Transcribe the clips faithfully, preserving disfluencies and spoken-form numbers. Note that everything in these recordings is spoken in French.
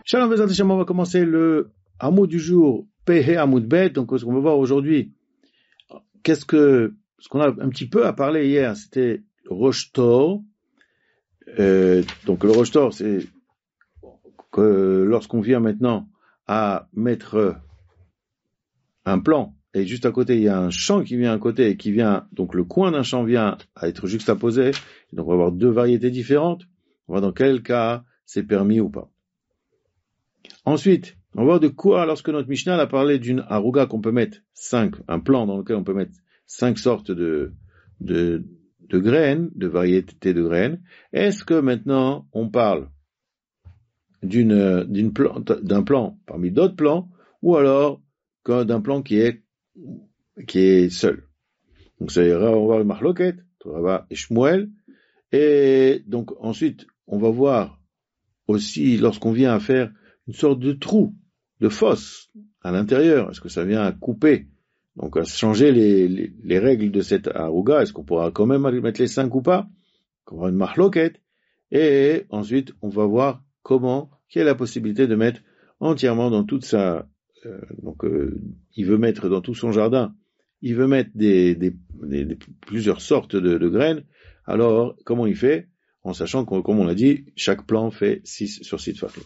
Shalom Bezrat Hashem, on va commencer le hamoud du jour, Pehe Hamoud Bet. Donc, ce qu'on va voir aujourd'hui, qu'est-ce que, ce qu'on a un petit peu à parler hier, c'était le Rosh Tor. Euh, donc, le Rosh Tor, c'est que lorsqu'on vient maintenant à mettre un plan, et juste à côté, il y a un champ qui vient à côté, et qui vient, donc le coin d'un champ vient à être juxtaposé. Donc, on va avoir deux variétés différentes. On va voir dans quel cas c'est permis ou pas. Ensuite, on va voir de quoi, lorsque notre Mishnah a parlé d'une aruga qu'on peut mettre cinq, un plan dans lequel on peut mettre cinq sortes de, de, de graines, de variétés de graines, est-ce que maintenant on parle d'une, d'une plante, d'un plan parmi d'autres plans, ou alors d'un plan qui est, qui est seul? Donc ça ira, on va voir le Mahloket, Torah et Shmuel, et donc ensuite, on va voir aussi, lorsqu'on vient à faire une sorte de trou, de fosse à l'intérieur, est-ce que ça vient à couper, donc à changer les, les, les règles de cette aruga, est-ce qu'on pourra quand même mettre les cinq ou pas? On va avoir une mahloket, et ensuite on va voir comment, quelle est la possibilité de mettre entièrement dans toute sa, euh, donc euh, il veut mettre dans tout son jardin, il veut mettre des, des, des, des plusieurs sortes de, de graines, alors comment il fait? En sachant que, comme on l'a dit, chaque plan fait six sur six farim.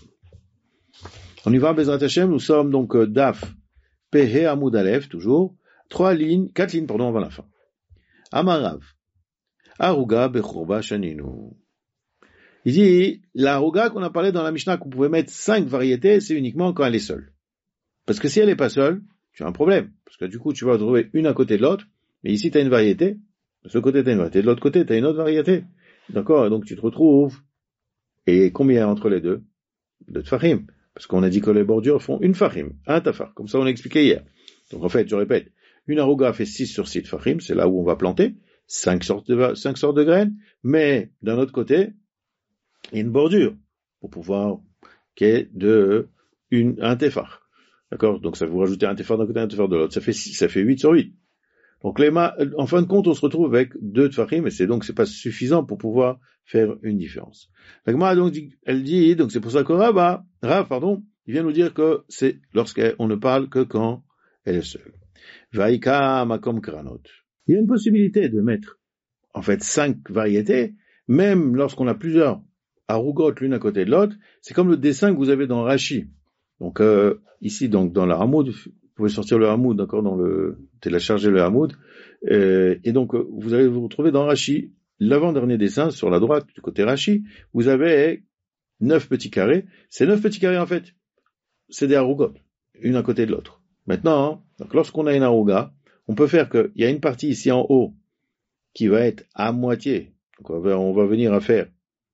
On y va, Bezrat Hashem, nous sommes donc euh, Daf, Pehe Hamoud Aleph, toujours, trois lignes, quatre lignes, pardon, avant la fin. Amarav, Aruga Bechorba Shaninu. Il dit, la Aruga qu'on a parlé dans la Mishnah, qu'on pouvait mettre cinq variétés, c'est uniquement quand elle est seule. Parce que si elle n'est pas seule, tu as un problème. Parce que du coup, tu vas trouver une à côté de l'autre, mais ici tu as une variété, de ce côté tu as une variété, de l'autre côté tu as une autre variété. D'accord? Et donc tu te retrouves, et combien entre les deux? Deux tfachim. Parce qu'on a dit que les bordures font une fachim, un tafar. Comme ça on a expliqué hier. Donc en fait, je répète, une aruga fait six sur six fachim, c'est là où on va planter, cinq sortes de, cinq sortes de graines, mais d'un autre côté, il y a une bordure, pour pouvoir, qui est de une, un tefar. D'accord? Donc ça vous rajoutez un tefar d'un côté, un tefar de l'autre. Ça fait six, ça fait huit sur huit. Donc les ma... en fin de compte, on se retrouve avec deux tfachim, et c'est donc c'est pas suffisant pour pouvoir faire une différence. La Gemara donc dit, elle dit, donc c'est pour ça que Rav, Rav, pardon, il vient nous dire que c'est lorsqu'on ne parle que quand elle est seule. Vaïka makom kranot. Il y a une possibilité de mettre, en fait, cinq variétés, même lorsqu'on a plusieurs arugot l'une à côté de l'autre. C'est comme le dessin que vous avez dans Rashi. Donc euh, ici, donc dans la Hamoud, vous pouvez sortir le Hamoud, d'accord, dans le télécharger le Hamoud, euh, et donc vous allez vous retrouver dans Rashi, l'avant-dernier dessin sur la droite du côté Rashi, vous avez neuf petits carrés. Ces neuf petits carrés en fait, c'est des arugot, une à côté de l'autre. Maintenant, donc lorsqu'on a une aruga, on peut faire qu'il y a une partie ici en haut qui va être à moitié. Donc on va, on va venir à faire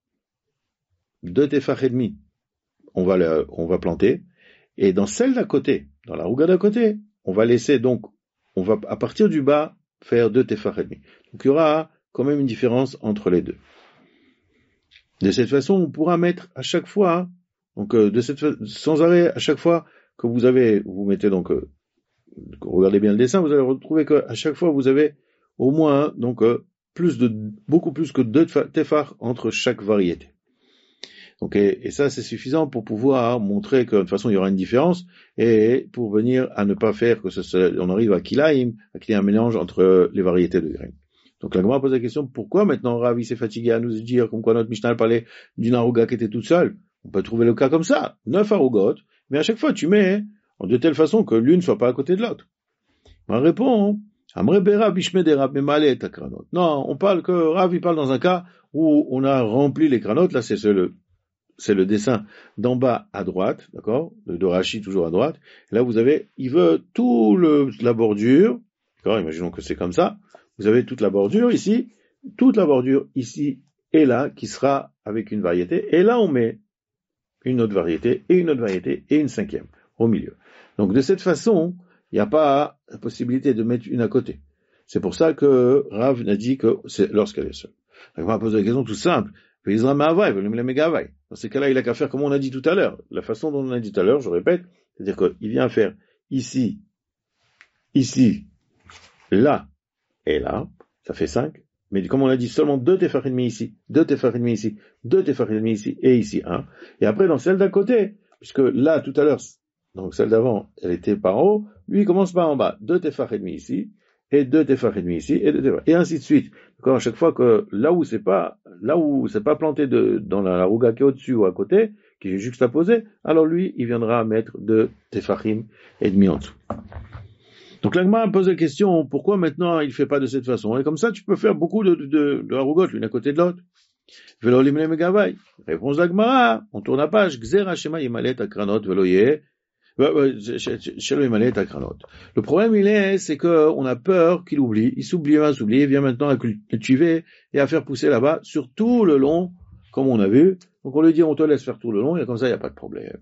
deux tefach et demi. On va le, on va planter. Et dans celle d'à côté, dans la aruga d'à côté, on va laisser donc, on va à partir du bas faire deux tefach et demi. Donc il y aura quand même une différence entre les deux. De cette façon, on pourra mettre à chaque fois, donc euh, de cette fa- sans arrêt, à chaque fois que vous avez, vous mettez donc, euh, regardez bien le dessin, vous allez retrouver qu'à chaque fois vous avez au moins donc euh, plus de beaucoup plus que deux tefach entre chaque variété. Donc et, et ça c'est suffisant pour pouvoir montrer que de toute façon il y aura une différence et pour venir à ne pas faire que ce, ce, on arrive à kilaim, à qu'il y ait un mélange entre les variétés de graines. Donc la Gemara pose la question, pourquoi maintenant Ravi s'est fatigué à nous dire comme quoi notre Mishnah parlait d'une aruga qui était toute seule? On peut trouver le cas comme ça, neuf arugot, mais à chaque fois tu mets de telle façon que l'une ne soit pas à côté de l'autre. On répond, non, on parle que Rav il parle dans un cas où on a rempli les cranotes, là c'est le, c'est le dessin d'en bas à droite, d'accord, de Rashi toujours à droite, et là vous avez, il veut tout le, la bordure, d'accord, imaginons que c'est comme ça, vous avez toute la bordure ici, toute la bordure ici et là, qui sera avec une variété, et là on met une autre variété, et une autre variété, et une cinquième, au milieu. Donc de cette façon, il n'y a pas la possibilité de mettre une à côté. C'est pour ça que Rav n'a dit que c'est lorsqu'elle est seule. Donc on va poser la question toute simple, dans ces cas-là, il a qu'à faire comme on a dit tout à l'heure. La façon dont on a dit tout à l'heure, je répète, c'est-à-dire qu'il vient faire ici, ici, là, et là, ça fait cinq, mais comme on a dit, seulement deux tefach et demi ici, deux tefach et demi ici, deux tefach et demi ici, et ici un, et après dans celle d'à côté, puisque là, tout à l'heure, donc celle d'avant, elle était par en haut, lui, il commence par en bas, deux tefach et demi ici, et deux tefach et demi ici, et deux tefach, et ainsi de suite. Donc, à chaque fois que, là où c'est pas, là où c'est pas planté de, dans la, la rouga qui est au-dessus ou à côté, qui est juxtaposé, alors lui, il viendra mettre deux tefachim et demi en dessous. Donc l'Agma pose la question, pourquoi maintenant il fait pas de cette façon? Et comme ça, tu peux faire beaucoup de, de, de, de harougot, l'une à côté de l'autre. Velo limle megavai. Réponse d'Agmara, on tourne la page, Gzera shema yimalet akranot velo yeh. Shelo yimalet akranot. Le problème, il est, c'est que on a peur qu'il oublie, il s'oublie, il va s'oublier, il vient maintenant à cultiver et à faire pousser là-bas, sur tout le long, comme on a vu. Donc on lui dit, on te laisse faire tout le long, et comme ça, il n'y a pas de problème.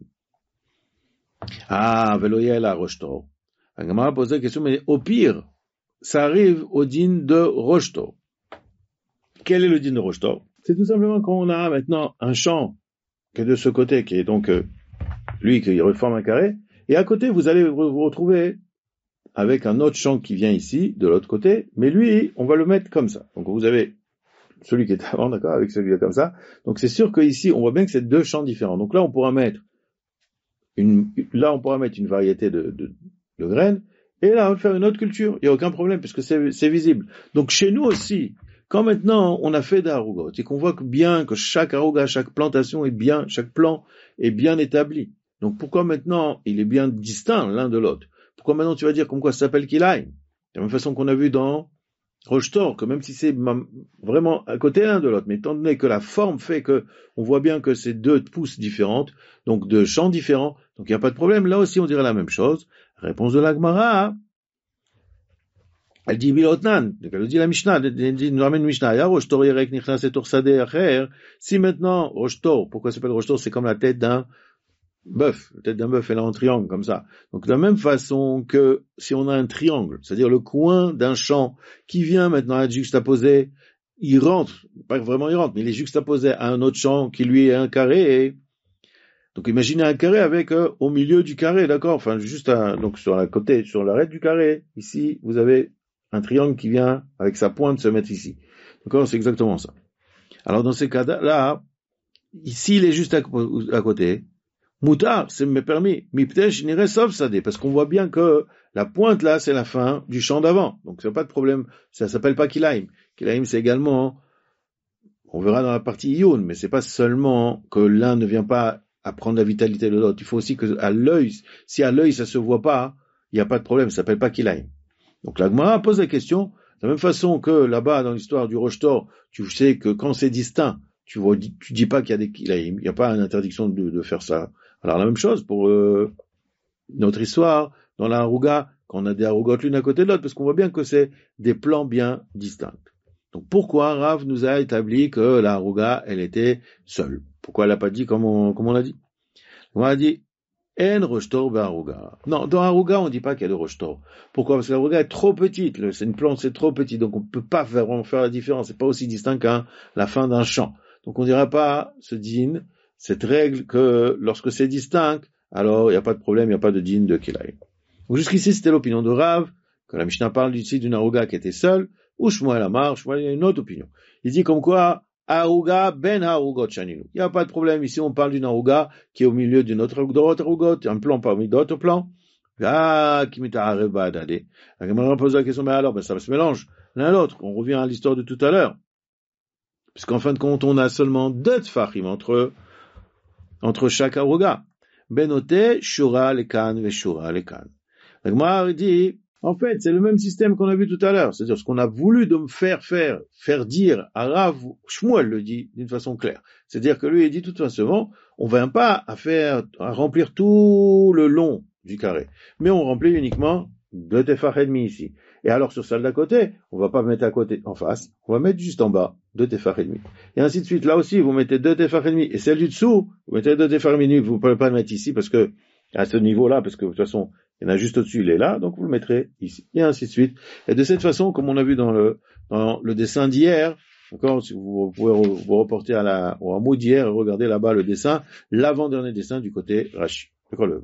Ah, velo yeh la roshtor. La Gemara pose la question, mais au pire, ça arrive au din de Roshtor. Quel est le din de Roshtor? C'est tout simplement quand on a maintenant un champ qui est de ce côté, qui est donc euh, lui qui reforme un carré, et à côté vous allez vous retrouver avec un autre champ qui vient ici, de l'autre côté, mais lui, on va le mettre comme ça. Donc vous avez celui qui est avant, d'accord, avec celui qui est comme ça. Donc c'est sûr qu'ici, on voit bien que c'est deux champs différents. Donc là, on pourra mettre une, là, on pourra mettre une variété de, de de graines, et là, on va faire une autre culture. Il n'y a aucun problème, puisque c'est, c'est visible. Donc, chez nous aussi, quand maintenant, on a fait des harougot, et qu'on voit que bien, que chaque harouga, chaque plantation est bien, chaque plan est bien établi. Donc, pourquoi maintenant, il est bien distinct l'un de l'autre? Pourquoi maintenant, tu vas dire comme quoi ça s'appelle kilaïm? De la même façon qu'on a vu dans Roshtor, que même si c'est vraiment à côté l'un de l'autre, mais étant donné que la forme fait que, on voit bien que c'est deux pousses différentes, donc deux champs différents, donc il n'y a pas de problème. Là aussi, on dirait la même chose. Réponse de la Gemara, elle dit Bilotnan, elle dit la Mishnah, elle dit, nous ramène Mishnah, ya Roshtor Yerek Nichnas et Torsade Acher, si maintenant, Roshtor, pourquoi ça s'appelle Roshtor, c'est comme la tête d'un bœuf, la tête d'un bœuf, elle est en triangle, comme ça. Donc, de la même façon que si on a un triangle, c'est-à-dire le coin d'un champ qui vient maintenant être juxtaposé, il rentre, pas vraiment il rentre, mais il est juxtaposé à un autre champ qui lui est un carré, et donc imaginez un carré avec euh, au milieu du carré, d'accord, enfin juste un, donc sur la côté, sur l'arête du carré, ici vous avez un triangle qui vient avec sa pointe se mettre ici, d'accord, c'est exactement ça. Alors dans ces cas-là, ici il est juste à, à côté, Moutar, c'est me permis, miptesh n'irait sauf sadé, parce qu'on voit bien que la pointe là c'est la fin du champ d'avant, donc c'est pas de problème, ça s'appelle pas kilaim. Kilaim c'est également, on verra dans la partie ioun, mais c'est pas seulement que l'un ne vient pas à prendre la vitalité de l'autre. Il faut aussi que à l'œil, si à l'œil ça se voit pas, il n'y a pas de problème, ça s'appelle pas kilaim. Donc la Gemara pose la question, de la même façon que là-bas dans l'histoire du Roshtor, tu sais que quand c'est distinct, tu vois, tu dis pas qu'il y a des kilaim, il n'y a pas une interdiction de, de faire ça. Alors la même chose pour euh, notre histoire, dans la harouga, quand on a des harougotes l'une à côté de l'autre, parce qu'on voit bien que c'est des plans bien distincts. Donc pourquoi Rav nous a établi que la harouga, elle était seule? Pourquoi elle n'a pas dit comme on, comme on l'a dit? On a dit, en roshtor b'harouga. Non, dans harouga, on ne dit pas qu'il y a de roshtor. Pourquoi? Parce que la harouga est trop petite, c'est une plante, c'est trop petit, donc on ne peut pas vraiment faire la différence, c'est pas aussi distinct qu'à la fin d'un champ. Donc on ne dira pas ce din, cette règle que lorsque c'est distinct, alors il n'y a pas de problème, il n'y a pas de din de kilaïm. Donc jusqu'ici, c'était l'opinion de Rav, que la Mishnah parle ici d'une harouga qui était seule, ou Shmuel Amar, Shmuel a une autre opinion. Il dit comme quoi, harouga ben harougot shaninu. Il n'y a pas de problème, ici on parle d'une harouga qui est au milieu d'une autre harougot, un plan parmi d'autres plans. Ah, qui m'est arrêté à d'aller. La Gemara pose la question, mais alors, ben ça se mélange l'un à l'autre. On revient à l'histoire de tout à l'heure. Puisqu'en fin de compte, on a seulement deux tfachim entre, entre chaque harouga. Benote, shura lekan, ve shura lekan. La Gemara dit, en fait, c'est le même système qu'on a vu tout à l'heure. C'est-à-dire, ce qu'on a voulu de me faire faire, faire dire à Rav, Shmuel le dit d'une façon claire. C'est-à-dire que lui, il dit tout simplement, on ne vient pas à faire, à remplir tout le long du carré. Mais on remplit uniquement deux tefach et demi ici. Et alors, sur celle d'à côté, on va pas mettre à côté, en face, on va mettre juste en bas, deux tefach et demi. Et ainsi de suite. Là aussi, vous mettez deux tefach et demi. Et celle du dessous, vous mettez deux tefach et demi. Vous ne pouvez pas le mettre ici parce que, à ce niveau-là, parce que de toute façon, il y en a juste au-dessus, il est là, donc vous le mettrez ici, et ainsi de suite. Et de cette façon, comme on a vu dans le, dans le dessin d'hier, encore, si vous pouvez vous reporter à la, au hameau d'hier et regarder là-bas le dessin, l'avant-dernier dessin du côté Rashi. D'accord, le,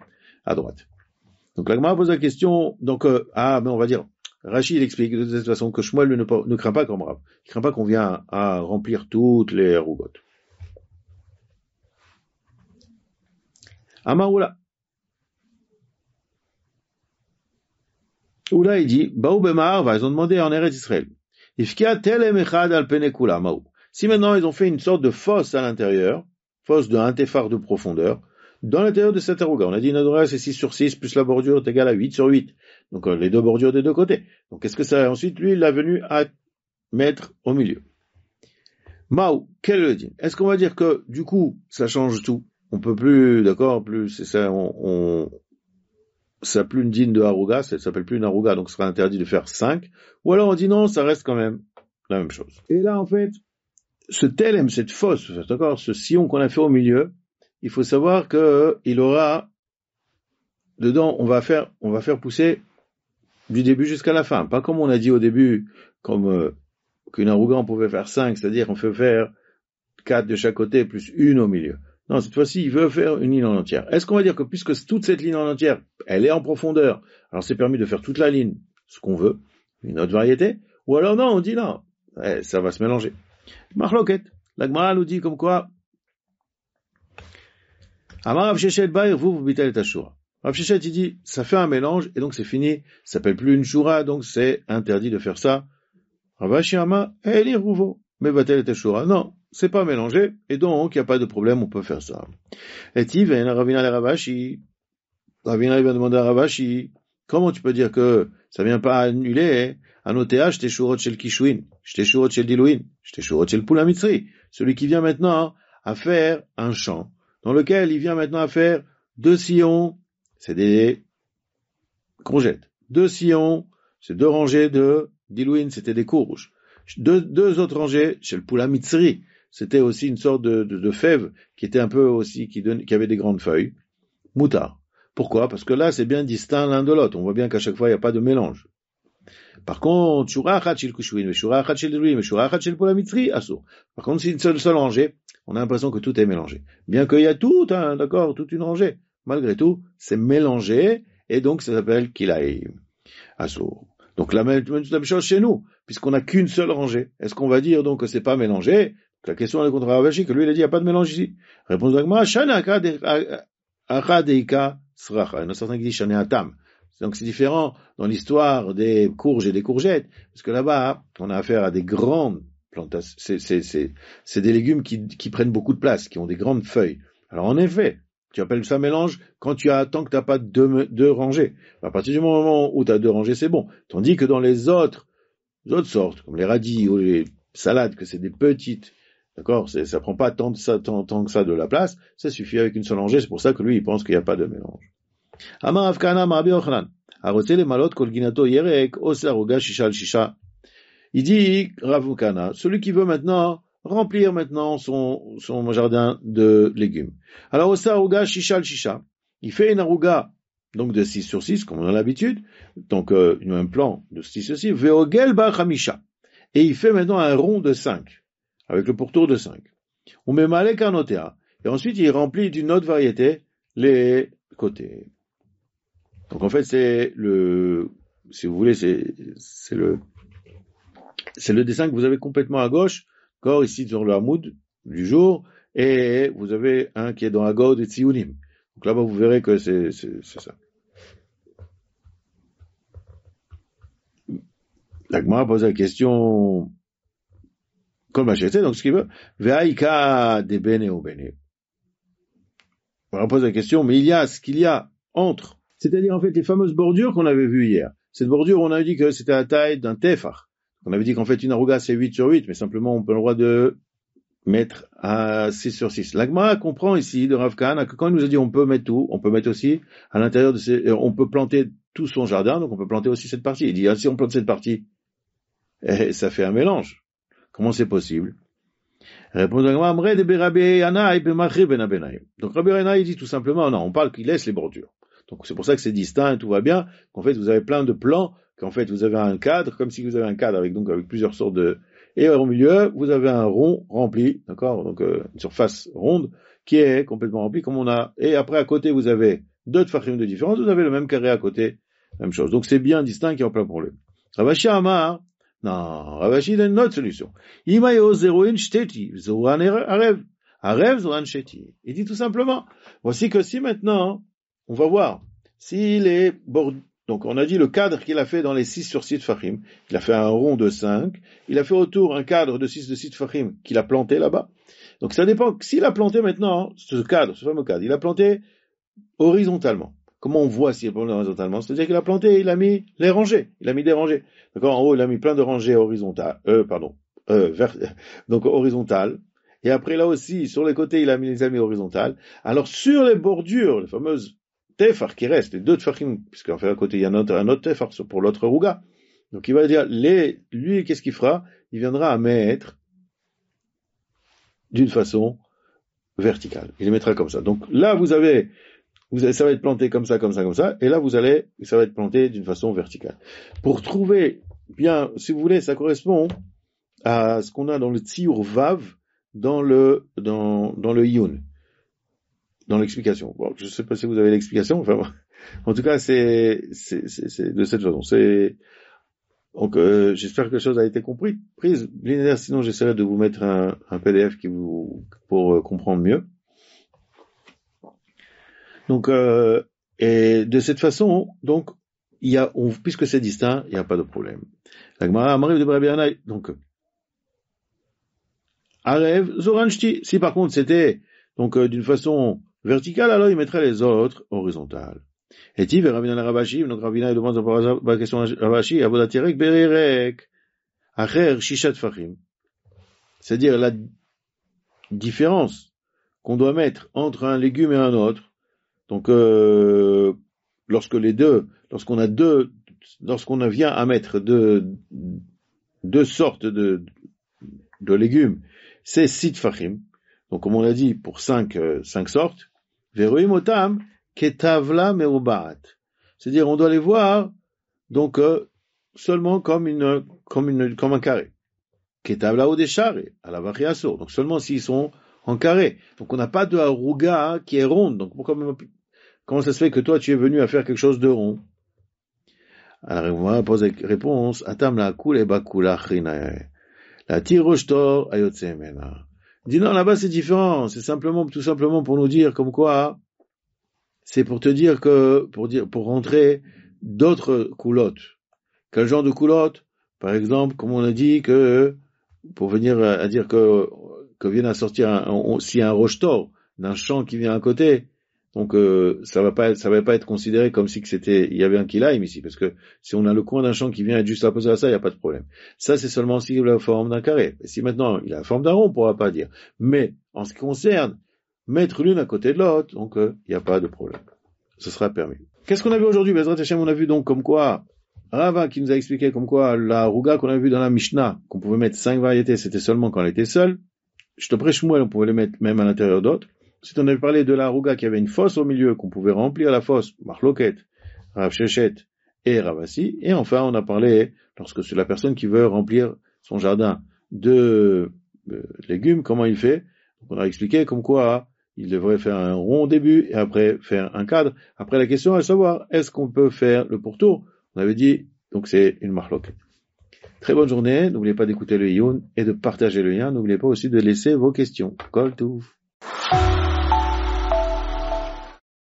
à droite. Donc la Gemara pose la question, donc, euh, ah, mais on va dire, Rashi, il explique de cette façon que Shmuel ne, ne craint pas comme Rav. Il craint pas qu'on vienne à remplir toutes les rougottes. Amaroula. Oula, il dit, Baou Bemar, ils ont demandé en Eretz Israël. Ifkia telem echad al penekula maou. Si maintenant ils ont fait une sorte de fosse à l'intérieur, fosse de un téphar de profondeur, dans l'intérieur de cette arouga, on a dit une arouga c'est six sur six, plus la bordure est égale à huit sur huit. Donc les deux bordures des deux côtés. Donc qu'est-ce que ça, ensuite lui il a venu à mettre au milieu. Maou, quel est le din? Est-ce qu'on va dire que du coup ça change tout? On peut plus, d'accord, plus c'est ça, on, on ça s'appelle plus une dîne de harouga, ça s'appelle plus une harouga, donc ce sera interdit de faire cinq. Ou alors on dit non, ça reste quand même la même chose. Et là, en fait, ce telem, cette fosse, d'accord, ce sillon qu'on a fait au milieu, il faut savoir que il aura, dedans, on va faire, on va faire pousser du début jusqu'à la fin. Pas comme on a dit au début, comme, euh, qu'une harouga on pouvait faire cinq, c'est-à-dire on peut faire quatre de chaque côté plus une au milieu. Non, cette fois-ci, il veut faire une ligne en entière. Est-ce qu'on va dire que puisque toute cette ligne en entière, elle est en profondeur, alors c'est permis de faire toute la ligne, ce qu'on veut, une autre variété, ou alors non, on dit non, eh, ça va se mélanger. Marloket, la Gemara nous dit comme quoi, Amar Rav Sheshet Baïr, vous, vous bitez ta shura. Rav Sheshet, il dit, ça fait un mélange, et donc c'est fini, ça s'appelle plus une shura, donc c'est interdit de faire ça. Rav Ashi Amar, eh, li rouvo, mais batel ta shura. Non, c'est pas mélangé, et donc il n'y a pas de problème, on peut faire ça. Et Tiven, Ravina le Ravashi, Ravina il va demander à Ravashi, comment tu peux dire que ça vient pas annuler, anotea, j'étais shurot chez le Kishouin, j'étais shurot chez le Dilouin, j'étais shurot chez le Poulamitri, celui qui vient maintenant à faire un champ, dans lequel il vient maintenant à faire deux sillons, c'est des courgettes, deux sillons, c'est deux rangées de Dilouin, c'était des courges, deux, deux autres rangées chez le Poulamitri, c'était aussi une sorte de, de, de fève qui était un peu aussi, qui, donne, qui avait des grandes feuilles. Moutard. Pourquoi? Parce que là, c'est bien distinct l'un de l'autre. On voit bien qu'à chaque fois, il n'y a pas de mélange. Par contre, shura achat shel kushuin, shura achat shel dilouin, shura achat shel poulamitri, assour. Par contre, si une seule, seule rangée, on a l'impression que tout est mélangé. Bien qu'il y a tout, hein, d'accord, toute une rangée. Malgré tout, c'est mélangé, et donc ça s'appelle kilaï, assour. Donc la même, même chose chez nous, puisqu'on n'a qu'une seule rangée. Est-ce qu'on va dire donc que c'est pas mélangé? La question est contre Ravashi, que lui il a dit il n'y a pas de mélange ici. Réponse d'Agma, Shana Akadeika Sracha. Il y en a certains qui disent Shana Atam. Donc c'est différent dans l'histoire des courges et des courgettes, parce que là-bas, on a affaire à des grandes plantations. C'est, c'est, c'est, c'est des légumes qui, qui prennent beaucoup de place, qui ont des grandes feuilles. Alors en effet, tu appelles ça mélange quand tu as, tant que tu n'as pas deux, deux rangées. À partir du moment où tu as deux rangées, c'est bon. Tandis que dans les autres, les autres sortes, comme les radis ou les salades, que c'est des petites, d'accord, c'est, ça prend pas tant, de ça, tant, tant que ça de la place, ça suffit avec une seule rangée, c'est pour ça que lui, il pense qu'il n'y a pas de mélange. Amar Avkana Marabi Ochanan, Arotse le malot kol ginato yerek, ose aruga shisha al shisha. Il dit, Ravukana, celui qui veut maintenant remplir maintenant son, son jardin de légumes. Alors, ose aruga shisha al shisha, il fait une aruga, donc de six sur six, comme on a l'habitude, donc, euh, un plan de six sur six, veogel ba chamisha. Et il fait maintenant un rond de cinq. Avec le pourtour de cinq. On met malek anotea. Et ensuite, il remplit d'une autre variété les côtés. Donc, en fait, c'est le, si vous voulez, c'est, c'est le, c'est le dessin que vous avez complètement à gauche, encore ici sur le hamoud du jour, et vous avez un qui est dans la gauche de Tzionim. Donc là-bas, vous verrez que c'est, c'est, c'est ça. La Gemara pose la question, comme acheté, donc ce qu'il veut, Ve'aika de bene ou bene. On pose la question, mais il y a ce qu'il y a entre, c'est-à-dire en fait les fameuses bordures qu'on avait vues hier. Cette bordure, on avait dit que c'était la taille d'un téphar. On avait dit qu'en fait une arouga c'est huit sur huit, mais simplement on peut le droit de mettre à six sur six. L'Agma comprend ici de Rav Kahana que quand il nous a dit on peut mettre tout, on peut mettre aussi à l'intérieur de ces, on peut planter tout son jardin, donc on peut planter aussi cette partie. Il dit, ah, si on plante cette partie, eh, ça fait un mélange. Comment c'est possible? Réponse de Amre de Rabbi Yanaï b'machri ben Abenaïm. Donc Rabbi Yanaï dit tout simplement, non, on parle qu'il laisse les bordures. Donc c'est pour ça que c'est distinct, tout va bien, qu'en fait vous avez plein de plans, qu'en fait vous avez un cadre, comme si vous avez un cadre avec donc avec plusieurs sortes de, et au milieu vous avez un rond rempli, d'accord, donc euh, une surface ronde qui est complètement remplie comme on a, et après à côté vous avez deux tfachim de différence, vous avez le même carré à côté, même chose. Donc c'est bien distinct, qu'il n'y a pas de problème. Ravashi Amar. Non, Ravashi donne une autre solution. Imayo zeroin shteti, zoran arev. Arev Zoran Sheti. Il dit tout simplement, voici que si maintenant, on va voir, s'il est bord, donc on a dit le cadre qu'il a fait dans les six sur six Tfachim, il a fait un rond de cinq, il a fait autour un cadre de six de six Tfachim qu'il a planté là-bas. Donc ça dépend, s'il a planté maintenant, ce cadre, ce fameux cadre, il a planté horizontalement. Comment on voit s'il a planté horizontalement? C'est-à-dire qu'il a planté, il a mis les rangées, il a mis des rangées. D'accord? En haut, il a mis plein de rangées horizontales, euh, pardon, euh, vert, donc horizontales. Et après, là aussi, sur les côtés, il a mis les amis horizontales. Alors, sur les bordures, les fameuses tefar qui restent, les deux tefachim, puisqu'en fait, à côté, il y a un autre, un autre tefar pour l'autre rouga. Donc, il va dire, les, lui, qu'est-ce qu'il fera? Il viendra à mettre d'une façon verticale. Il les mettra comme ça. Donc, là, vous avez, vous avez, ça va être planté comme ça, comme ça, comme ça. Et là, vous allez, ça va être planté d'une façon verticale. Pour trouver bien, si vous voulez, ça correspond à ce qu'on a dans le Tziur Vav, dans le, dans, dans le Yun, dans l'explication. Bon, je sais pas si vous avez l'explication, enfin, en tout cas, c'est, c'est, c'est, c'est de cette façon. C'est, donc, euh, j'espère que la chose a été comprise, prise, linéaire, sinon j'essaierai de vous mettre un, un P D F qui vous, pour euh, comprendre mieux. Donc, euh, et de cette façon, donc, il y a, on, puisque c'est distinct, il n'y a pas de problème. La Gemara m'arrive de Brabianaï, donc, Arev, Zoranchti. Si par contre c'était donc euh, d'une façon verticale, alors il mettrait les autres horizontales. Et Tiv et Ravina Rabashi, donc Ravina demande par la question à Rabashi, Avodatirek Bererek, Acher Shishat Fachim. C'est-à-dire la différence qu'on doit mettre entre un légume et un autre. Donc euh, lorsque les deux, lorsqu'on a deux, lorsqu'on vient à mettre deux, deux sortes de, de légumes, c'est sit fachim. Donc, comme on l'a dit, pour cinq, euh, cinq sortes, veruim otam ketavla merubaat. C'est-à-dire, on doit les voir, donc, euh, seulement comme une, comme une, comme un carré. Ketavla ou des charrés, à la variaso. Donc, seulement s'ils sont en carré. Donc, on n'a pas de haruga qui est ronde. Donc, pourquoi, comment ça se fait que toi, tu es venu à faire quelque chose de rond? Alors, on va poser réponse, atam la kul e bakula chinae. La tiroshtor ayotsemena. Dis non, là-bas c'est différent. C'est simplement, tout simplement pour nous dire comme quoi, c'est pour te dire que, pour dire, pour rentrer d'autres coulottes. Quel genre de coulottes? Par exemple, comme on a dit que, pour venir à, à dire que, que vienne à sortir un, un, s'il y a un rochetor d'un champ qui vient à côté, donc euh, ça va pas être, ça va pas être considéré comme si que c'était, il y avait un kilaim ici, parce que si on a le coin d'un champ qui vient être juste opposé à ça, il n'y a pas de problème. Ça c'est seulement si il a la forme d'un carré. Et si maintenant il a la forme d'un rond, on pourra pas dire. Mais en ce qui concerne mettre l'une à côté de l'autre, donc euh, il n'y a pas de problème. Ce sera permis. Qu'est-ce qu'on a vu aujourd'hui? Bezrat Hashem, on a vu donc comme quoi Rava qui nous a expliqué comme quoi la rouga qu'on a vu dans la Mishnah, qu'on pouvait mettre cinq variétés, c'était seulement quand elle était seule. Je te prêche moi, on pouvait les mettre même à l'intérieur d'autres. Si on avait parlé de la rouga qui avait une fosse au milieu, qu'on pouvait remplir la fosse, Marloket, Rav Shechet et Ravasi. Et enfin, on a parlé, lorsque c'est la personne qui veut remplir son jardin de euh, légumes, comment il fait? Donc on a expliqué comme quoi il devrait faire un rond au début et après faire un cadre. Après, la question est de savoir, est-ce qu'on peut faire le pourtour? On avait dit, donc c'est une Marloket. Très bonne journée. N'oubliez pas d'écouter le Iyun et de partager le lien. N'oubliez pas aussi de laisser vos questions. Kol Tuv.